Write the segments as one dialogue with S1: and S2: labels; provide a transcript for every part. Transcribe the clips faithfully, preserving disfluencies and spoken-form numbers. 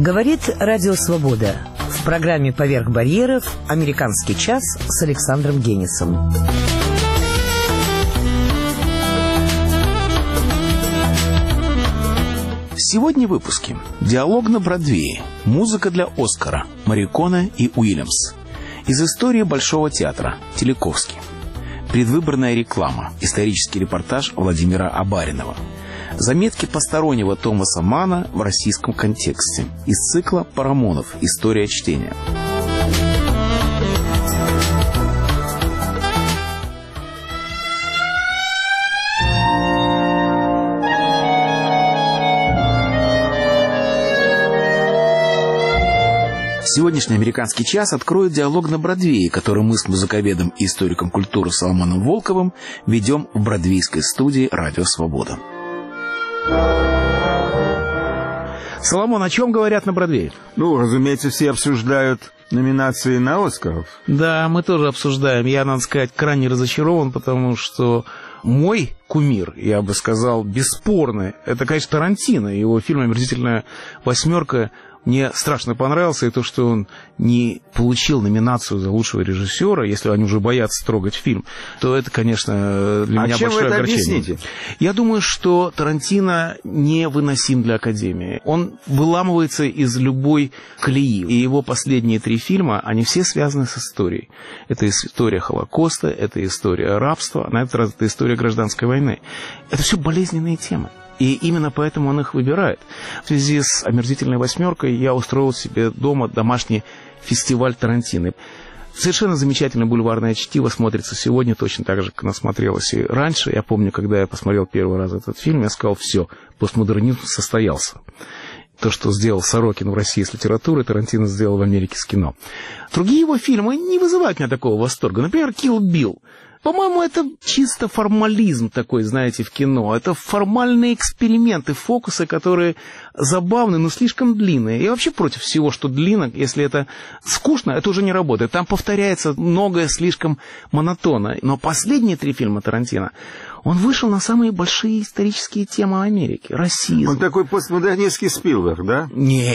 S1: Говорит Радио Свобода. В программе «Поверх барьеров» «Американский час» с Александром Генисом.
S2: Сегодня в выпуске. Диалог на Бродвее. Музыка для Оскара. Морриконе и Уильямс. Из истории Большого театра. Телековский. Предвыборная реклама. Исторический репортаж Владимира Абаринова. Заметки постороннего Томаса Манна в российском контексте. Из цикла «Парамонов. История чтения». Сегодняшний «Американский час» откроет диалог на Бродвее, который мы с музыковедом и историком культуры Соломоном Волковым ведем в бродвейской студии «Радио Свобода». Соломон, о чем говорят на Бродвее?
S3: Ну, разумеется, все обсуждают номинации на Оскаров.
S2: Да, мы тоже обсуждаем. Я, надо сказать, крайне разочарован, потому что мой кумир, я бы сказал, бесспорный, это, конечно, Тарантино. Его фильм «Омерзительная восьмерка» мне страшно понравился, и то, что он не получил номинацию за лучшего режиссера, если они уже боятся трогать фильм, то это, конечно, для
S3: а
S2: меня
S3: чем
S2: большое
S3: вы это
S2: огорчение.
S3: Объясните?
S2: Я думаю, что Тарантино невыносим для Академии. Он выламывается из любой колеи. И его последние три фильма, они все связаны с историей. Это история Холокоста, это история рабства, на этот раз это история гражданской войны. Это все болезненные темы. И именно поэтому он их выбирает. В связи с «Омерзительной восьмеркой» я устроил себе дома домашний фестиваль Тарантино. Совершенно замечательное бульварное чтиво смотрится сегодня точно так же, как оно смотрелось и раньше. Я помню, когда я посмотрел первый раз этот фильм, я сказал: все, постмодернизм состоялся. То, что сделал Сорокин в России с литературой, Тарантино сделал в Америке с кино. Другие его фильмы не вызывают у меня такого восторга. Например, «Килл Билл». По-моему, это чисто формализм такой, знаете, в кино. Это формальные эксперименты, фокусы, которые забавны, но слишком длинные. Я вообще против всего, что длинно. Если это скучно, это уже не работает. Там повторяется многое слишком монотонно. Но последние три фильма Тарантино, он вышел на самые большие исторические темы Америки. Расизм.
S3: Он такой постмодернистский Спилберг, да?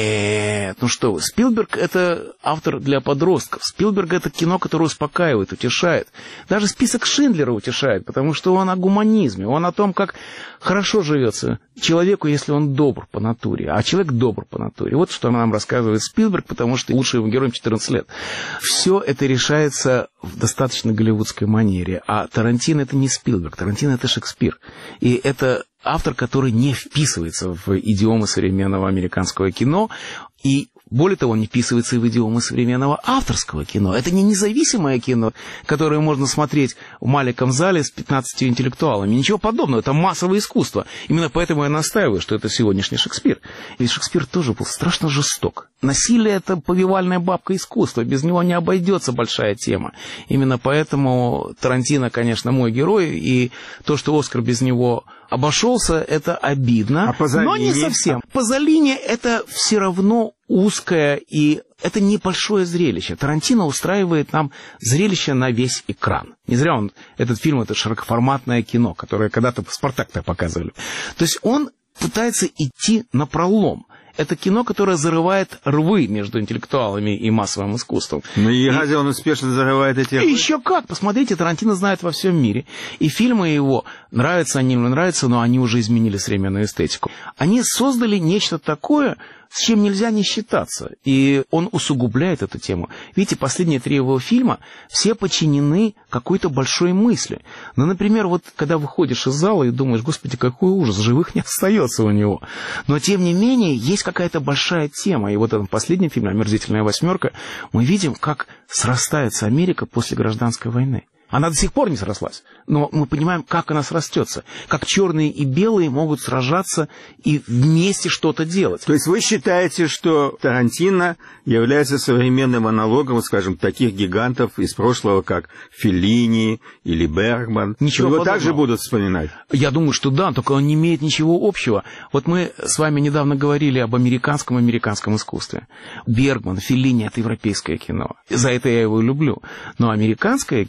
S2: Нет, ну что вы. Спилберг — это автор для подростков. Спилберг — это кино, которое успокаивает, утешает. Даже список Шиндлера утешает, потому что он о гуманизме, он о том, как хорошо живется человеку, если он добр по натуре. А человек добр по натуре. Вот что нам рассказывает Спилберг, потому что лучший его героем четырнадцать лет. Все это решается в достаточно голливудской манере. А Тарантино — это не Спилберг. Тарантино — это Шекспир. И это автор, который не вписывается в идиомы современного американского кино. И более того, он не вписывается и в идиомы современного авторского кино. Это не независимое кино, которое можно смотреть в маленьком зале с пятнадцатью интеллектуалами. Ничего подобного. Это массовое искусство. Именно поэтому я настаиваю, что это сегодняшний Шекспир. Ведь Шекспир тоже был страшно жесток. Насилие — это повивальная бабка искусства. Без него не обойдется большая тема. Именно поэтому Тарантино, конечно, мой герой. И то, что Оскар без него обошелся, это обидно.
S3: А
S2: но не совсем. Пазолини — это все равно узкое, и это небольшое зрелище. Тарантино устраивает нам зрелище на весь экран. Не зря он, этот фильм, это широкоформатное кино, которое когда-то «Спартак»-то показывали. То есть он пытается идти напролом. Это кино, которое зарывает рвы между интеллектуалами и массовым искусством.
S3: Ну и разве он успешно зарывает эти рвы?
S2: Еще как! Посмотрите, Тарантино знает во всем мире. И фильмы его, нравятся они или не нравятся, но они уже изменили современную эстетику. Они создали нечто такое, с чем нельзя не считаться. И он усугубляет эту тему. Видите, последние три его фильма все подчинены какой-то большой мысли. Ну, например, вот когда выходишь из зала и думаешь: господи, какой ужас, живых не остается у него. Но, тем не менее, есть какая-то большая тема. И вот в этом последнем фильме «Омерзительная восьмерка» мы видим, как срастается Америка после гражданской войны. Она до сих пор не срослась, но мы понимаем, как она срастется, как черные и белые могут сражаться и вместе что-то делать.
S3: То есть вы считаете, что Тарантино является современным аналогом, скажем, таких гигантов из прошлого, как Феллини или Бергман?
S2: Ничего
S3: Его
S2: подобного.
S3: также будут вспоминать?
S2: Я думаю, что да, только он не имеет ничего общего. Вот мы с вами недавно говорили об американском американском искусстве. Бергман, Феллини — это европейское кино. За это я его люблю. Но американское кино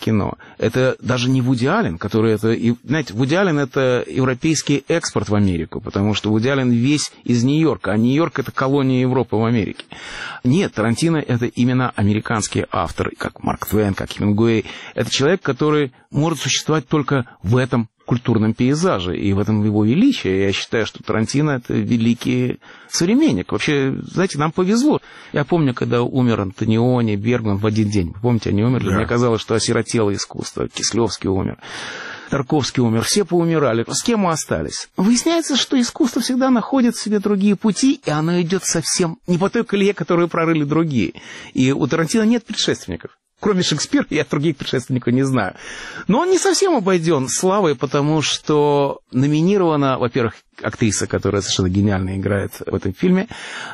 S2: Это даже не Вуди Аллен, который это... Знаете, Вуди Аллен — это европейский экспорт в Америку, потому что Вуди Аллен весь из Нью-Йорка, а Нью-Йорк — это колония Европы в Америке. Нет, Тарантино — это именно американский автор, как Марк Твен, как Хемингуэй. Это человек, который может существовать только в этом культурном пейзаже, и в этом его величие. Я считаю, что Тарантино — это великий современник. Вообще, знаете, нам повезло. Я помню, когда умер Антониони, Бергман в один день. Вы помните, они умерли? Да. Мне казалось, что осиротело искусство. Кислевский умер, Тарковский умер, все поумирали. С кем мы остались? Выясняется, что искусство всегда находит в себе другие пути, и оно идет совсем не по той колее, которую прорыли другие. И у Тарантино нет предшественников. Кроме Шекспира, я других предшественников не знаю. Но он не совсем обойден славой, потому что номинирована, во-первых, актриса, которая совершенно гениально играет в этом фильме,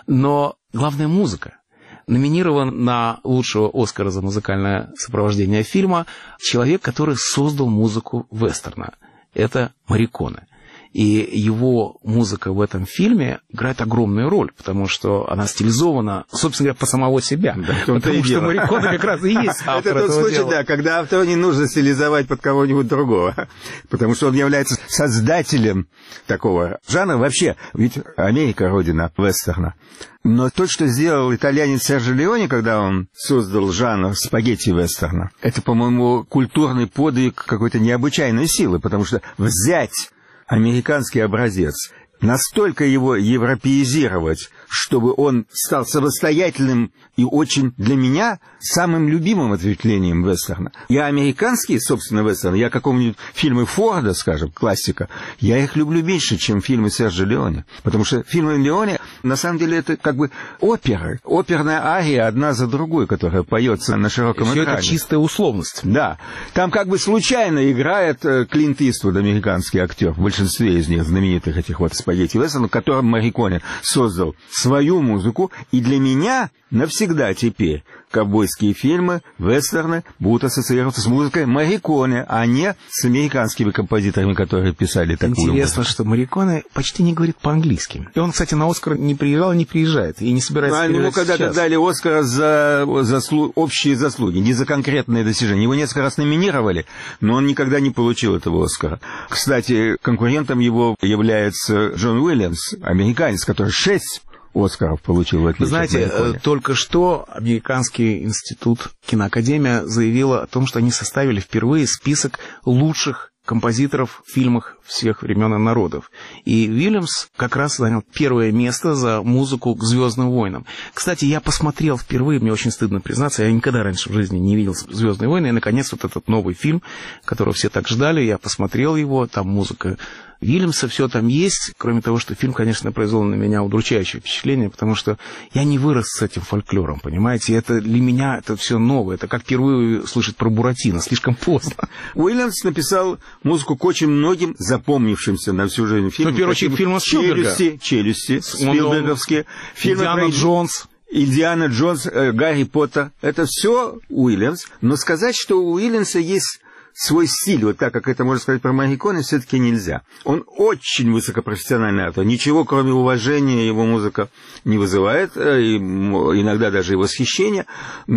S2: но главная музыка. Номинирован на лучшего Оскара за музыкальное сопровождение фильма человек, который создал музыку вестерна. Это Морриконе. И его музыка в этом фильме играет огромную роль, потому что она стилизована, собственно говоря, по самого себя. Да, потому что Морриконе как раз и есть автор этого дела.
S3: Это тот случай, да, когда автору не нужно стилизовать под кого-нибудь другого, потому что он является создателем такого жанра. Вообще, ведь Америка — родина вестерна. Но то, что сделал итальянец Серджио Леоне, когда он создал жанр спагетти-вестерна, это, по-моему, культурный подвиг какой-то необычайной силы, потому что взять американский образец, настолько его европеизировать, чтобы он стал самостоятельным и очень для меня самым любимым ответвлением вестерна. Я американские, собственно, вестерны, я какого-нибудь фильмы Форда, скажем, классика, я их люблю меньше, чем фильмы Серджио Леоне. Потому что фильмы Леоне, на самом деле, это как бы оперы. Оперная ария одна за другой, которая поется на широком экране.
S2: Это чистая условность.
S3: Да. Там как бы случайно играет Клинт Иствуд, американский актер, в большинстве из них знаменитых этих вот спагетти-вестернов, в котором Морриконе создал свою музыку, и для меня навсегда теперь ковбойские фильмы, вестерны будут ассоциироваться с музыкой Морриконе, а не с американскими композиторами, которые писали такую музыку.
S2: Интересно, что Морриконе почти не говорит по-английски. И он, кстати, на «Оскар» не приезжал и не приезжает, и не собирается
S3: а
S2: приезжать
S3: ему когда-то дали «Оскар» за заслу... общие заслуги, не за конкретные достижения. Его несколько раз номинировали, но он никогда не получил этого «Оскара». Кстати, конкурентом его является Джон Уильямс, американец, который шесть Оскаров получил в отличие.
S2: Вы знаете, только что Американский институт киноакадемия заявила о том, что они составили впервые список лучших композиторов в фильмах всех времен и народов. И Уильямс как раз занял первое место за музыку к «Звездным войнам». Кстати, я посмотрел впервые, мне очень стыдно признаться, я никогда раньше в жизни не видел «Звездные войны», и, наконец, вот этот новый фильм, которого все так ждали, я посмотрел его, там музыка Уильямса, все там есть, кроме того, что фильм, конечно, произвел на меня удручающее впечатление, потому что я не вырос с этим фольклором, понимаете, это для меня это все новое, это как впервые слышать про Буратино, слишком поздно.
S3: Уильямс написал музыку к очень многим запомнившимся на всю жизнь фильмам.
S2: Ну, в первую очередь, фильмы Спилберга.
S3: «Челюсти», «Челюсти», Спилберговские.
S2: Индиана про... Джонс.
S3: Индиана Джонс, э, Гарри Поттер. Это все Уильямс. Но сказать, что у Уильямса есть свой стиль, вот так, как это можно сказать про Морриконе, все-таки нельзя. Он очень высокопрофессиональный автор. Ничего, кроме уважения, его музыка не вызывает, и иногда даже и восхищения.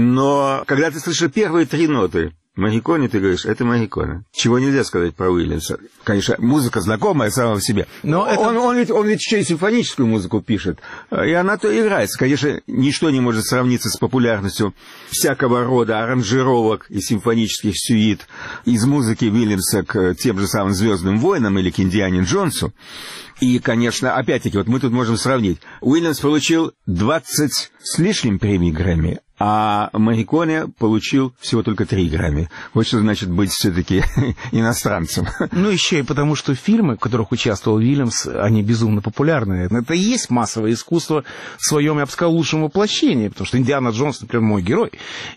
S3: Но когда ты слышишь первые три ноты Морриконе, ты говоришь, это Морриконе. Чего нельзя сказать про Уильямса. Конечно, музыка знакомая сама в себе. Но это... он, он, ведь, он ведь еще и симфоническую музыку пишет. И она-то играется. Конечно, ничто не может сравниться с популярностью всякого рода аранжировок и симфонических сюит из музыки Уильямса к тем же самым «Звездным войнам» или к «Индиане Джонсу». И, конечно, опять-таки, вот мы тут можем сравнить. Уильямс получил двадцать с лишним премий Грэмми, а Морриконе получил всего только три Грэмми. Вот что значит быть все-таки иностранцем.
S2: Ну, еще и потому, что фильмы, в которых участвовал Уильямс, они безумно популярны. Это и есть массовое искусство в своем, я бы сказал, лучшем воплощении, потому что Индиана Джонс, например, мой герой.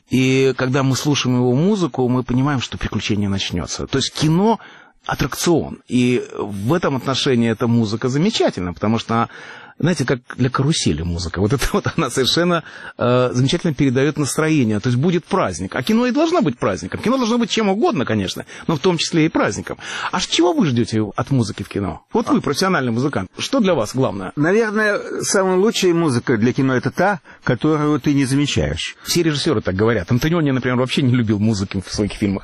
S2: И когда мы слушаем его музыку, мы понимаим, что приключение начнется. То есть кино аттракцион. И в этом отношении эта музыка замечательна, потому что она, знаете, как для карусели музыка. Вот это вот она совершенно э, замечательно передает настроение. То есть будет праздник. А кино и должно быть праздником. Кино должно быть чем угодно, конечно, но в том числе и праздником. А чего вы ждете от музыки в кино? Вот вы, профессиональный музыкант. Что для вас главное?
S3: Наверное, самая лучшая музыка для кино — это та, которую ты не замечаешь.
S2: Все режиссеры так говорят. Антониони, например, вообще не любил музыки в своих фильмах.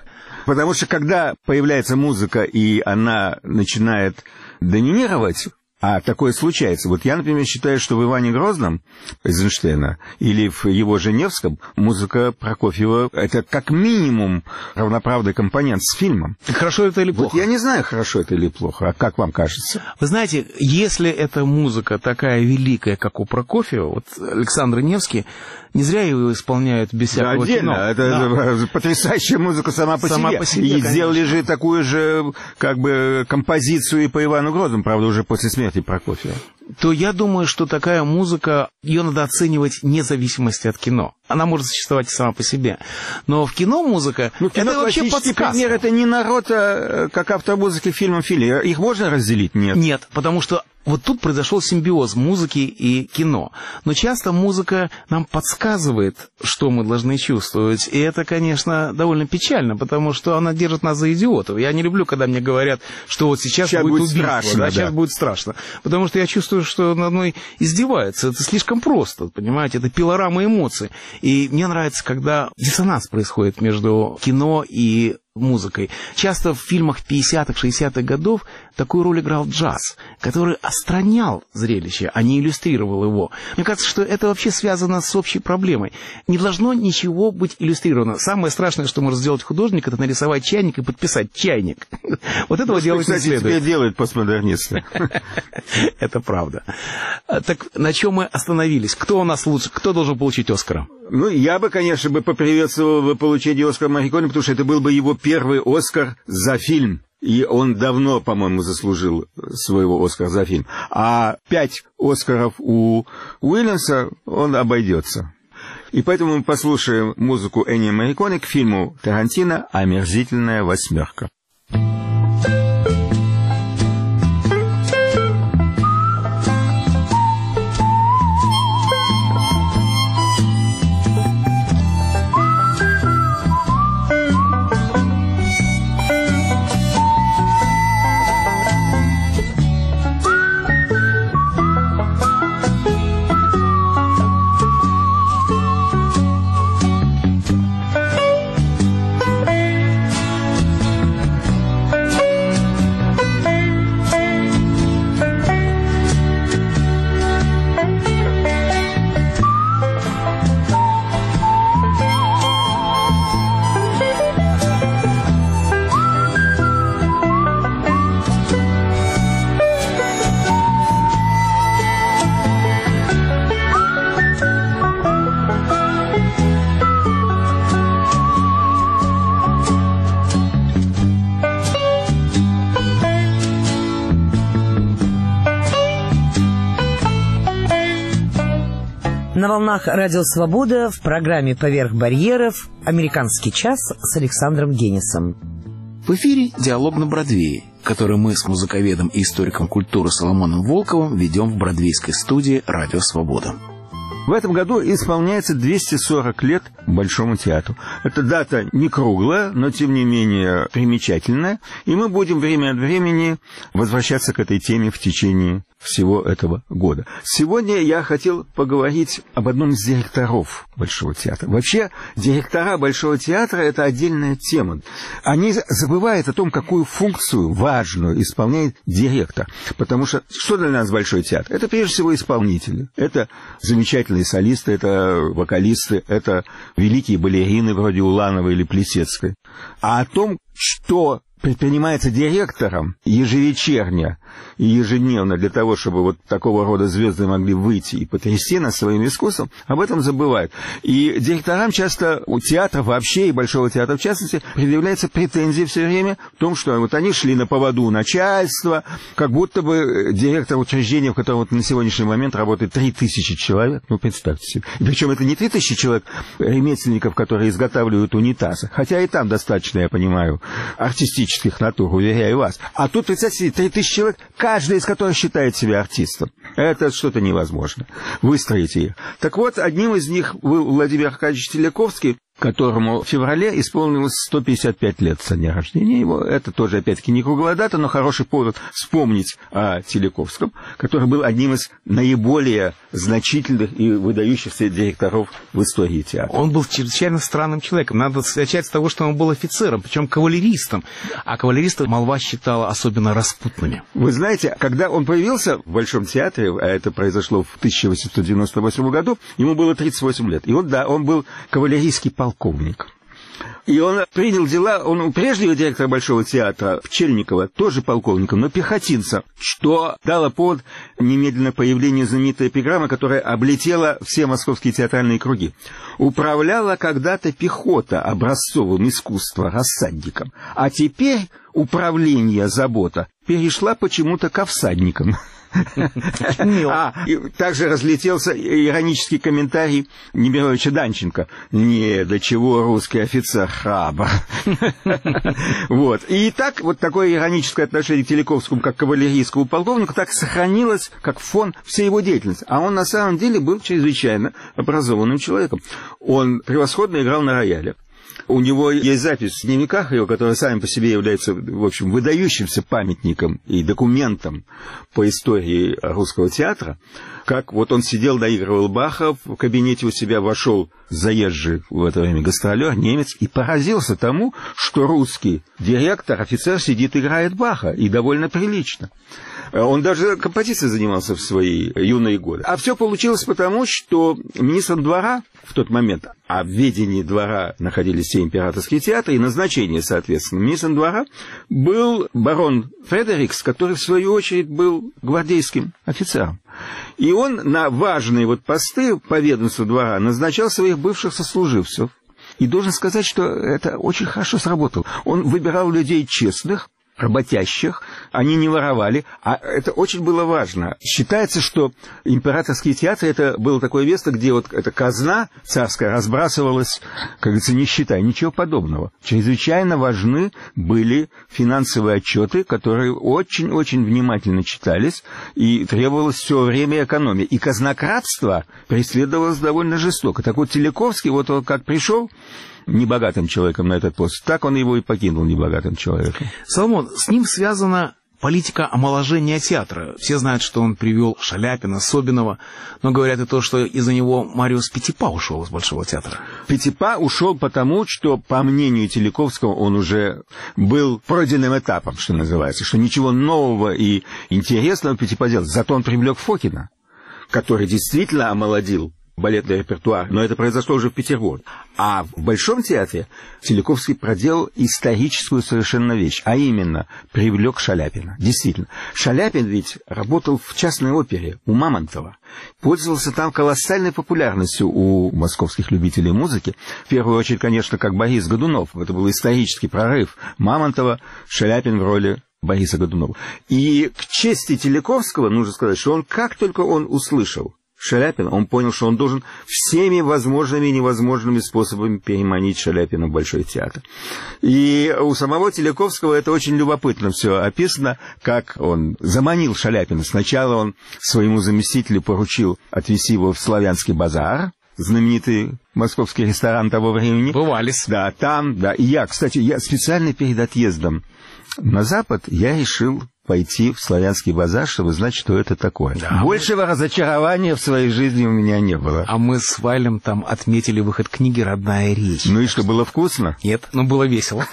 S3: Потому что когда появляется музыка, и она начинает доминировать, а такое случается. Вот я, например, считаю, что в «Иване Грозном» Эйзенштейна или в его «Женевском» музыка Прокофьева — это как минимум равноправный компонент с фильмом.
S2: Хорошо это или плохо?
S3: Вот я не знаю, хорошо это или плохо. А как вам кажется?
S2: Вы знаете, если эта музыка такая великая, как у Прокофьева, вот Александр Невский, не зря его исполняют без всякого
S3: да, отдельно.
S2: кино.
S3: Это
S2: да.
S3: потрясающая музыка сама по
S2: сама
S3: себе.
S2: По себе
S3: и
S2: конечно.
S3: Сделали же такую же как бы композицию и по Ивану Грозному, правда, уже после смерти Прокофьева.
S2: То я думаю, что такая музыка, ее надо оценивать вне зависимости от кино. Она может существовать сама по себе. Но в кино музыка,
S3: ну, кино
S2: это вообще подсказка.
S3: Пример, это не народ, а как автор музыки фильмом фильме. Их можно разделить? Нет.
S2: Нет, потому что вот тут произошел симбиоз музыки и кино. Но часто музыка нам подсказывает, что мы должны чувствовать. И это, конечно, довольно печально, потому что она держит нас за идиотов. Я не люблю, когда мне говорят, что вот сейчас, сейчас будет, будет убийство, страшно, да, да. сейчас будет страшно. Потому что я чувствую, что над мной издеваются. Это слишком просто, понимаете? Это пилорама эмоций. И мне нравится, когда диссонанс происходит между кино и музыкой. Часто в фильмах пятидесятых, шестидесятых годов такую роль играл джаз, который остранял зрелище, а не иллюстрировал его. Мне кажется, что это вообще связано с общей проблемой. Не должно ничего быть иллюстрировано. Самое страшное, что может сделать художник, это нарисовать чайник и подписать чайник. Вот этого делать не следует.
S3: Кстати, теперь делают постмодернисты.
S2: Это правда. Так на чем мы остановились? Кто у нас лучше? Кто должен получить Оскара?
S3: Ну, я бы, конечно, бы поприветствовал бы получение Оскара Морриконе, потому что это был бы его первый Оскар за фильм. И он давно, по-моему, заслужил своего Оскара за фильм. А пять Оскаров у Уильямса он обойдется. И поэтому мы послушаем музыку Эннио Морриконе к фильму Тарантино «Омерзительная восьмерка».
S1: На волнах Радио Свобода в программе «Поверх барьеров» «Американский час» с Александром Генисом.
S2: В эфире «Диалог на Бродвее», который мы с музыковедом и историком культуры Соломоном Волковым ведем в бродвейской студии «Радио Свобода».
S3: В этом году исполняется двести сорок лет Большому театру. Эта дата не круглая, но тем не менее примечательная. И мы будем время от времени возвращаться к этой теме в течение всего этого года. Сегодня я хотел поговорить об одном из директоров Большого театра. Вообще, директора Большого театра — это отдельная тема. Они забывают о том, какую функцию важную исполняет директор. Потому что что для нас Большой театр? Это прежде всего исполнители. Это замечательные солисты, это вокалисты, это великие балерины вроде Улановой или Плесецкой. А о том, что предпринимается директором ежевечерне и ежедневно для того, чтобы вот такого рода звезды могли выйти и потрясти нас своим искусством, об этом забывают. И директорам часто у театра вообще и Большого театра в частности предъявляется претензии все время в том, что вот они шли на поводу у начальства, как будто бы директор учреждения, в котором вот на сегодняшний момент работает три тысячи человек, ну представьте себе. И причем это не три тысячи человек ремесленников, которые изготавливают унитазы, хотя и там достаточно, я понимаю, артистических натур, уверяю вас. А тут, представьте себе, три тысячи человек, каждый из которых считает себя артистом. Это что-то невозможно. Выстроите их. Так вот, одним из них был Владимир Аркадьевич Теляковский. которому в феврале исполнилось сто пятьдесят пять лет со дня рождения его. Это тоже, опять-таки, не круглая дата, но хороший повод вспомнить о Телековском, который был одним из наиболее значительных и выдающихся директоров в истории театра.
S2: Он был чрезвычайно странным человеком. Надо начать с того, что он был офицером, причем кавалеристом. А кавалеристов молва считала особенно распутными.
S3: Вы знаете, когда он появился в Большом театре, а это произошло в тысяча восемьсот девяносто восьмом году, ему было тридцать восемь лет. И он, да, он был кавалерийский полковник. И он принял дела, он у прежнего директора Большого театра, Пчельникова, тоже полковником, но пехотинца, что дало повод немедленно появлению знаменитой эпиграммы, которая облетела все московские театральные круги. Управляла когда-то пехота образцовым искусства рассадником, а теперь управление, забота перешла почему-то ко всадникам. А, и также разлетелся иронический комментарий Немировича Данченко. Не, до чего русский офицер храбр. Вот. И так, вот такое ироническое отношение к Телековскому, как к кавалерийскому полковнику, так сохранилось, как фон всей его деятельности. А он на самом деле был чрезвычайно образованным человеком. Он превосходно играл на рояле. У него есть запись в дневниках его, которая сами по себе является, в общем, выдающимся памятником и документом по истории русского театра, как вот он сидел, доигрывал Баха, в кабинете у себя вошел заезжий в это время гастролер, немец, и поразился тому, что русский директор, офицер сидит, играет Баха, и довольно прилично. Он даже композицией занимался в свои юные годы. А все получилось потому, что министром двора в тот момент, а в ведении двора находились все императорские театры, и назначение, соответственно, министром двора был барон Фредерикс, который, в свою очередь, был гвардейским офицером. И он на важные вот посты по ведомству двора назначал своих бывших сослуживцев. И должен сказать, что это очень хорошо сработало. Он выбирал людей честных, работящих, они не воровали, а это очень было важно. Считается, что императорские театры — это было такое место, где вот эта казна царская разбрасывалась, как говорится, не считая, ничего подобного. Чрезвычайно важны были финансовые отчеты, которые очень-очень внимательно читались, и требовалось все время экономии. И казнократство преследовалось довольно жестоко. Так вот, Телековский, вот он как пришел небогатым человеком на этот пост, так он его и покинул небогатым человеком.
S2: Соломон, с ним связана политика омоложения театра. Все знают, что он привел Шаляпина, Собинова, но говорят и то, что из-за него Мариус Петипа ушел из Большого театра.
S3: Петипа ушел потому, что, по мнению Телековского, он уже был пройденным этапом, что называется, что ничего нового и интересного Петипа делал. Зато он привлек Фокина, который действительно омолодил балетный репертуар, но это произошло уже в Петербурге. А в Большом театре Телековский проделал историческую совершенно вещь, а именно привлек Шаляпина. Действительно, Шаляпин ведь работал в частной опере у Мамонтова, пользовался там колоссальной популярностью у московских любителей музыки. В первую очередь, конечно, как Борис Годунов. Это был исторический прорыв Мамонтова, Шаляпин в роли Бориса Годунова. И к чести Телековского нужно сказать, что он, как только он услышал Шаляпина, он понял, что он должен всеми возможными и невозможными способами переманить Шаляпина в Большой театр. И у самого Телековского это очень любопытно все описано, как он заманил Шаляпина. Сначала он своему заместителю поручил отвезти его в Славянский базар, знаменитый московский ресторан того времени.
S2: Бывались.
S3: Да, там, да. И я, кстати, я специально перед отъездом на Запад я решил пойти в Славянский базар, чтобы знать, что это такое. Да, большего мы... разочарования в своей жизни у меня не было.
S2: А мы с Валем там отметили выход книги «Родная речь».
S3: Ну и что, было вкусно?
S2: Нет, но было весело.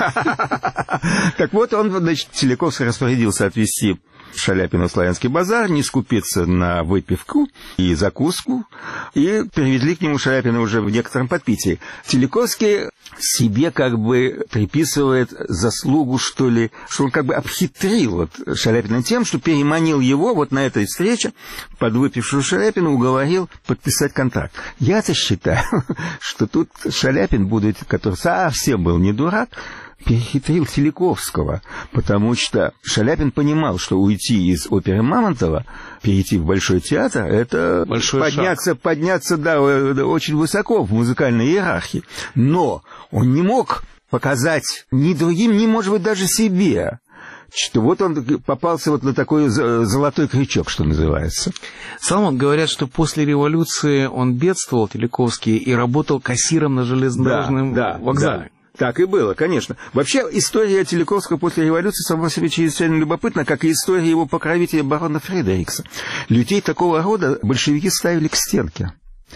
S3: Так вот, он, значит, Телековский распорядился отвезти Шаляпина в Славянский базар, не скупиться на выпивку и закуску, и привезли к нему Шаляпина уже в некотором подпитии. Телековский себе как бы приписывает заслугу, что ли, что он как бы обхитрил вот Шаляпина тем, что переманил его вот на этой встрече, подвыпившую Шаляпина, уговорил подписать контракт. Я-то считаю, что тут Шаляпин будет, который совсем был не дурак, перехитрил Телековского, потому что Шаляпин понимал, что уйти из оперы Мамонтова, перейти в Большой театр, это Большой подняться, шаг. подняться, да, очень высоко в музыкальной иерархии. Но он не мог показать ни другим, ни, может быть, даже себе что вот он попался вот на такой золотой крючок, что называется.
S2: Соломон, говорят, что после революции он бедствовал, Теляковский, и работал кассиром на железнодорожном
S3: да,
S2: вокзале.
S3: Да. Так и было, конечно. Вообще, история Теляковского после революции сама себе чрезвычайно любопытна, как и история его покровителя барона Фредерикса. Людей такого рода большевики ставили к стенке.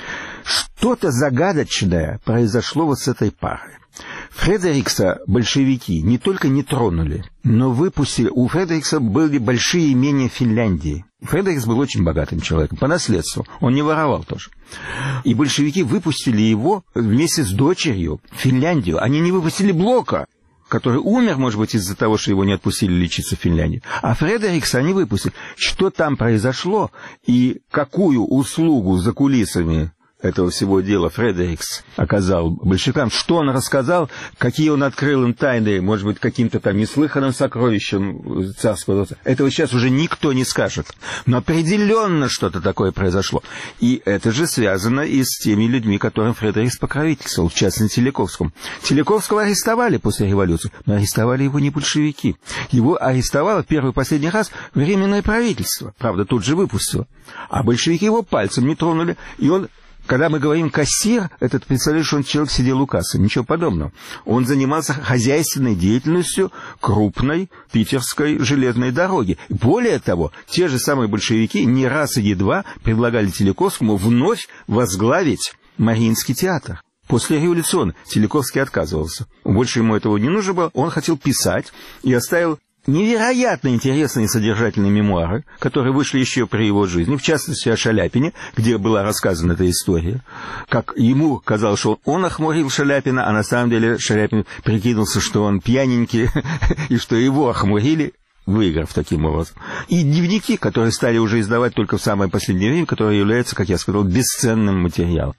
S3: Что-то загадочное произошло вот с этой парой. Фредерикса большевики не только не тронули, но выпустили... У Фредерикса были большие имения в Финляндии. Фредерикс был очень богатым человеком, по наследству. Он не воровал тоже. И большевики выпустили его вместе с дочерью в Финляндию. Они не выпустили Блока, который умер, может быть, из-за того, что его не отпустили лечиться в Финляндии. А Фредерикса они выпустили. Что там произошло и какую услугу за кулисами этого всего дела Фредерикс оказал большевикам, что он рассказал, какие он открыл им тайны, может быть, каким-то там неслыханным сокровищем царского рода, этого сейчас уже никто не скажет. Но определенно что-то такое произошло. И это же связано и с теми людьми, которым Фредерикс покровительствовал, в частности, Теляковскому. Теляковского арестовали после революции, но арестовали его не большевики. Его арестовало в первый и последний раз Временное правительство. Правда, тут же выпустило. А большевики его пальцем не тронули, и он... Когда мы говорим «кассир», это представляешь, что он человек сидел у кассы. Ничего подобного. Он занимался хозяйственной деятельностью крупной питерской железной дороги. Более того, те же самые большевики не раз и не два предлагали Теляковскому вновь возглавить Мариинский театр. После революции Теляковский отказывался. Больше ему этого не нужно было. Он хотел писать и оставил невероятно интересные и содержательные мемуары, которые вышли еще при его жизни, в частности, о Шаляпине, где была рассказана эта история. Как ему казалось, что он охмурил Шаляпина, а на самом деле Шаляпин прикинулся, что он пьяненький, и что его охмурили, выиграв таким образом. И дневники, которые стали уже издавать только в самое последнее время, которые являются, как я сказал, бесценным материалом.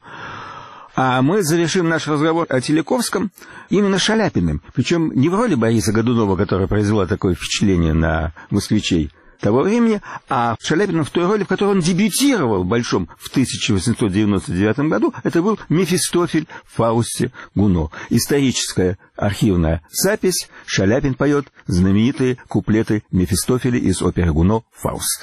S3: А мы завершим наш разговор о Теляковском именно Шаляпиным. Причем не в роли Бориса Годунова, которая произвела такое впечатление на москвичей того времени, а Шаляпиным в той роли, в которой он дебютировал в Большом в тысяча восемьсот девяносто девятом году. Это был Мефистофель в Фаусте Гуно. Историческая архивная запись. Шаляпин поет знаменитые куплеты Мефистофеля из оперы Гуно «Фауст».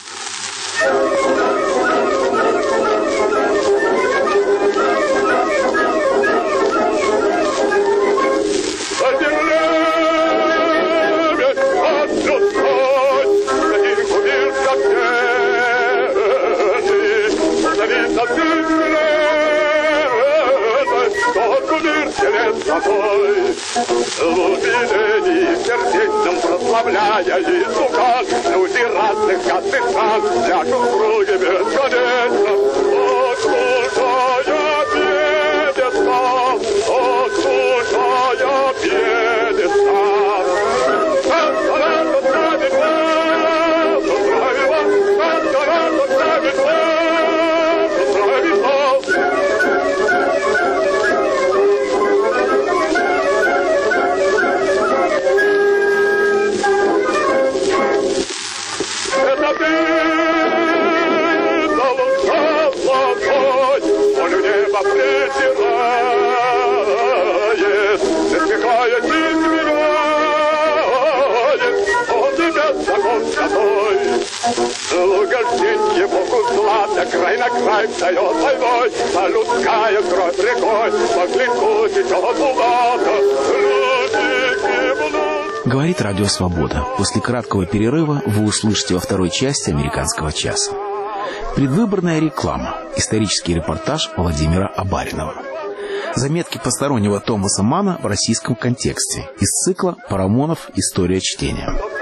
S4: Глубины сердечным прославляя Иисуса, люди разных катыцан, ляжут в круге бесконечно, ослушая пьедестал, ослушая пьедестал. Сан-Тарас отправит нас, отправит вас, Сан-Тарас отправит нас, отправит вас. Угожденье Богу злато, край на край встает войной, а людская кровь рекой по клинку течет булата.
S2: Говорит Радио Свобода. После краткого перерыва вы услышите во второй части «Американского часа». Предвыборная реклама. Исторический репортаж Владимира Абаринова. Заметки постороннего Томаса Манна в российском контексте. Из цикла «Парамонов. История чтения».